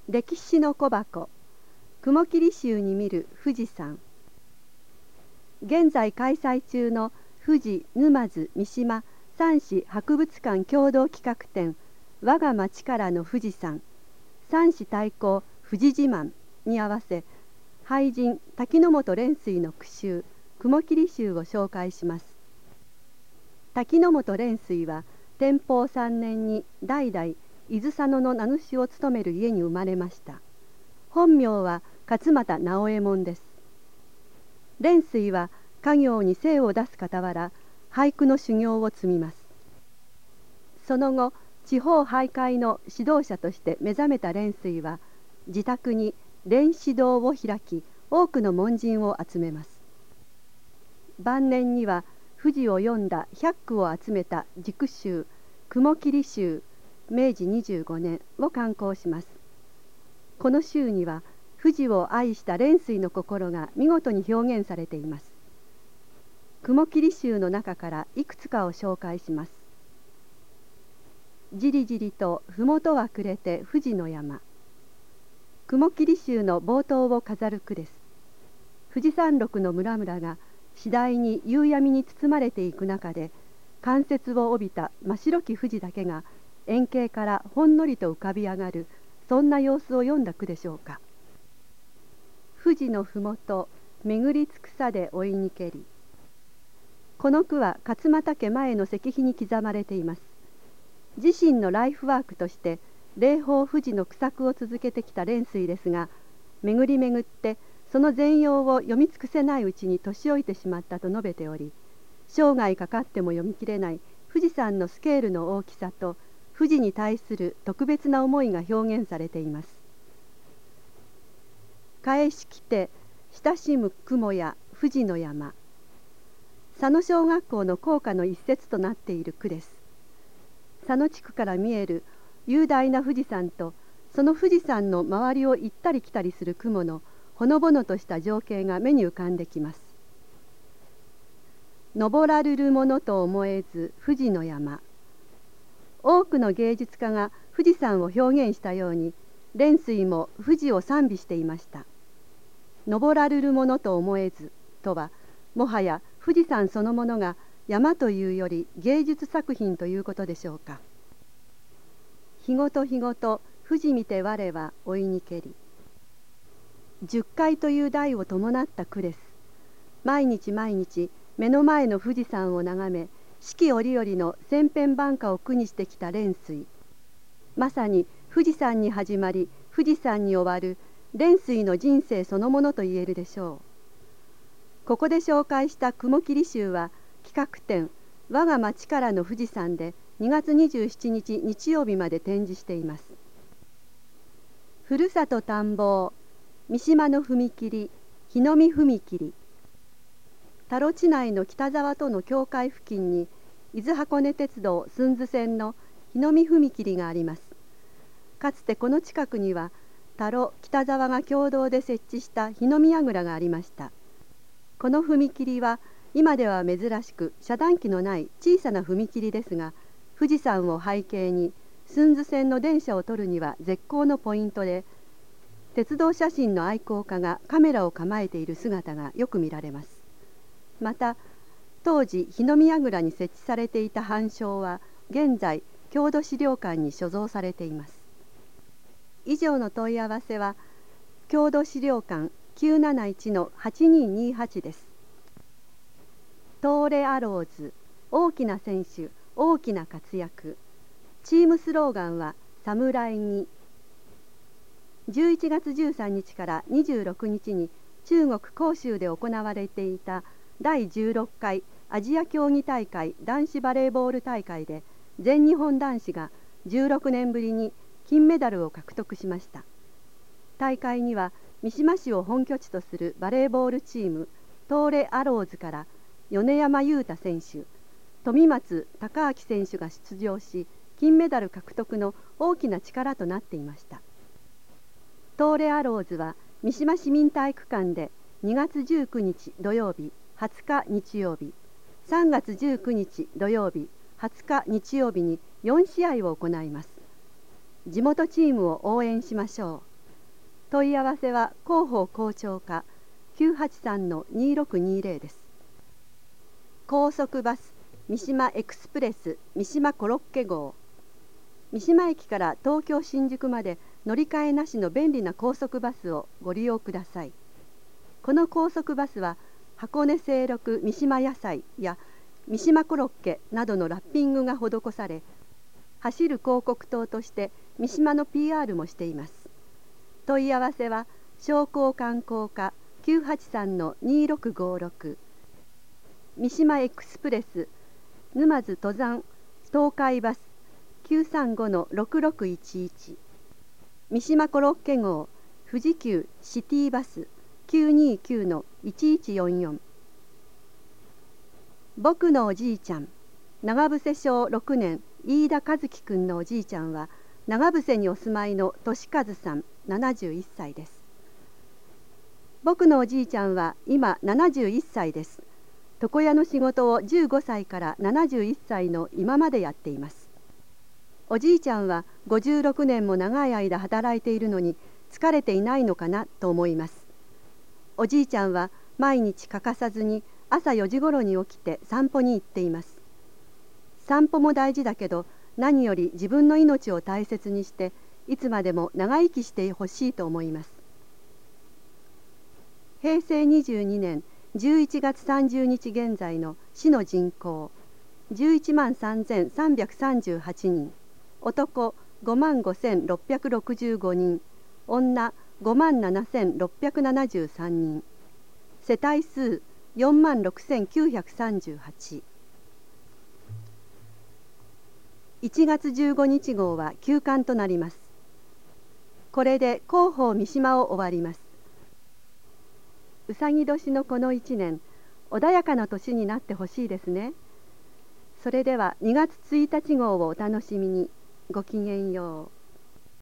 歴史の小箱、雲霧集に見る富士山。現在開催中の富士沼津三島三市博物館共同企画展我が町からの富士山三市対抗富士自慢に合わせ、俳人滝本蓮水の句集雲霧集を紹介します。滝本蓮水は天保3年に代々伊豆佐野の名主を務める家に生まれました。本名は勝又直右衛門です。蓮水は家業に精を出す傍ら俳句の修行を積みます。その後地方俳諧の指導者として目覚めた蓮水は自宅に蓮師堂を開き多くの門人を集めます。晩年には富士を詠んだ100句を集めた塾集雲霧集明治25年を刊行します。この集には富士を愛した蓮水の心が見事に表現されています。雲霧集の中からいくつかを紹介します。じりじりと麓は暮れて富士の山。雲霧集の冒頭を飾る句です。富士山麓の村々が次第に夕闇に包まれていく中で、冠雪を帯びた真っ白き富士だけが遠景からほんのりと浮かび上がる、そんな様子を詠んだ句でしょうか。富士のふもと巡りつくさで追いにけり。この句は勝又家前の石碑に刻まれています。自身のライフワークとして霊峰富士の句作を続けてきた蓮水ですが、巡り巡ってその全容を読み尽くせないうちに年老いてしまったと述べており、生涯かかっても読み切れない富士山のスケールの大きさと富士に対する特別な思いが表現されています。返し来て親しむ雲や富士の山。佐野小学校の校歌の一節となっている句です。佐野地区から見える雄大な富士山とその富士山の周りを行ったり来たりする雲のほのぼのとした情景が目に浮かんできます。登らるるものと思えず富士の山。多くの芸術家が富士山を表現したように、蓮水も富士を賛美していました。登らるるものと思えずとは、もはや富士山そのものが山というより芸術作品ということでしょうか。日ごと日ごと富士見て我は追いにけり。10回という題を伴った句です。毎日毎日目の前の富士山を眺め、四季折々の千変万化を句にしてきた蓮水。まさに富士山に始まり富士山に終わる蓮水の人生そのものと言えるでしょう。ここで紹介した雲霧集は企画展我が町からの富士山で2月27日日曜日まで展示しています。ふるさと探訪三島の踏切日の見踏切。田呂地内の北沢との境界付近に伊豆箱根鉄道駿豆線の日の見踏切があります。かつてこの近くには田呂北沢が共同で設置した日の見櫓がありました。この踏切は今では珍しく遮断機のない小さな踏切ですが、富士山を背景に駿豆線の電車を撮るには絶好のポイントで、鉄道写真の愛好家がカメラを構えている姿がよく見られます。また当時日の見櫓に設置されていた版章は現在郷土資料館に所蔵されています。以上の問い合わせは郷土資料館 971-8228 です。トーレアローズ、大きな選手大きな活躍。チームスローガンは侍に。11月13日から26日に中国広州で行われていた第16回アジア競技大会男子バレーボール大会で全日本男子が16年ぶりに金メダルを獲得しました。大会には三島市を本拠地とするバレーボールチームトーレアローズから米山雄太選手、富松孝明選手が出場し、金メダル獲得の大きな力となっていました。トーレアローズは三島市民体育館で2月19日土曜日、20日日曜日、3月19日土曜日、20日日曜日に4試合を行います。地元チームを応援しましょう。 問い合わせは広報校長課 983-2620 です。高速バス三島エクスプレス三島コロッケ号。三島駅から東京新宿まで乗り換えなしの便利な高速バスをご利用ください。この高速バスは箱根清六三島野菜や三島コロッケなどのラッピングが施され、走る広告塔として三島の PR もしています。問い合わせは商工観光課 983-2656 三島エクスプレス沼津登山東海バス 935-6611 三島コロッケ号富士急シティバス 929-1144。 僕のおじいちゃん、長伏小6年飯田和樹くんのおじいちゃんは長伏にお住まいの俊和さん71歳です。僕のおじいちゃんは今71歳です。床屋の仕事を15歳から71歳の今までやっています。おじいちゃんは56年も長い間働いているのに疲れていないのかなと思います。おじいちゃんは毎日欠かさずに朝4時ごろに起きて散歩に行っています。散歩も大事だけど、何より自分の命を大切にしていつまでも長生きしてほしいと思います。平成22年11月30日現在の市の人口11万3338人、男5万5665人、女5万7673人、世帯数4万6938。1月15日号は休刊となります。これで広報三島を終わります。うさぎ年のこの1年、穏やかな年になってほしいですね。それでは2月1日号をお楽しみに。ごきげんよう。